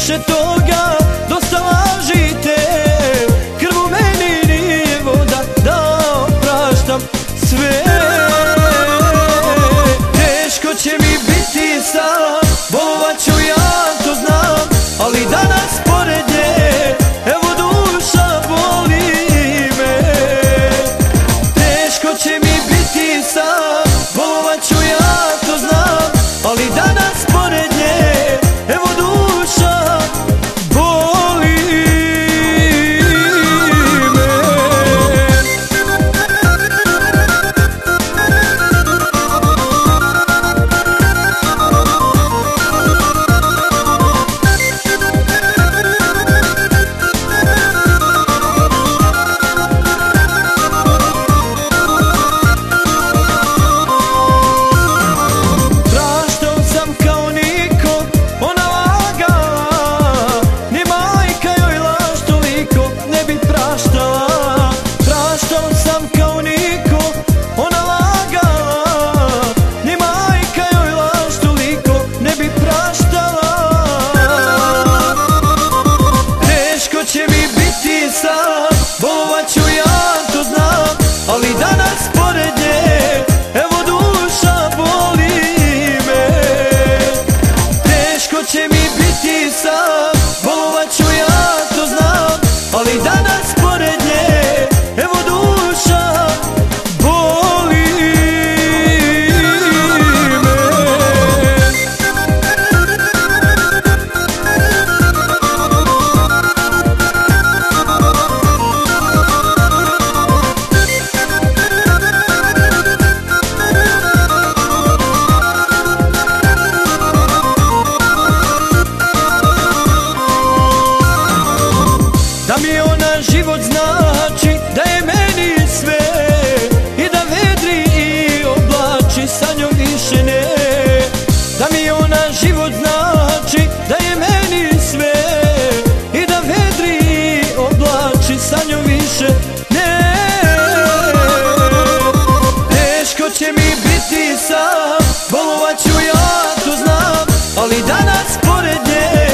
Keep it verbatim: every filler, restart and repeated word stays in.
više toga, dosta lažite. Krv u meni nije voda, da opraštam sve. Teško će mi biti sam, bolovat ću ja, to znam, ali danas pored nje, evo duša boli me. Teško će mi biti sam, bolovat ću ja, to znam, ali danas pored nje, evo duša boli me. Praštao sam kao niko, ona lagala, ni majka joj laž toliko ne bi praštala. Praštao sam kao niko, ona lagala, ni majka joj laž toliko ne bi praštala. Teško će mi biti sam, bolovat ću ja, to znam, ali danas pored nje, evo duša boli me. Teško će mi biti sam, bolovat ću ja, to znam, ali danas pored nje, evo duša boli me. Da mi ona život znači, da je meni sve, i da vedri i oblači, sa njom više ne. Da mi ona život znači, da je meni sve, i da vedri i oblači, sa njom više ne. Teško će mi biti sam, bolovat ću ja, to znam, ali danas pored nje,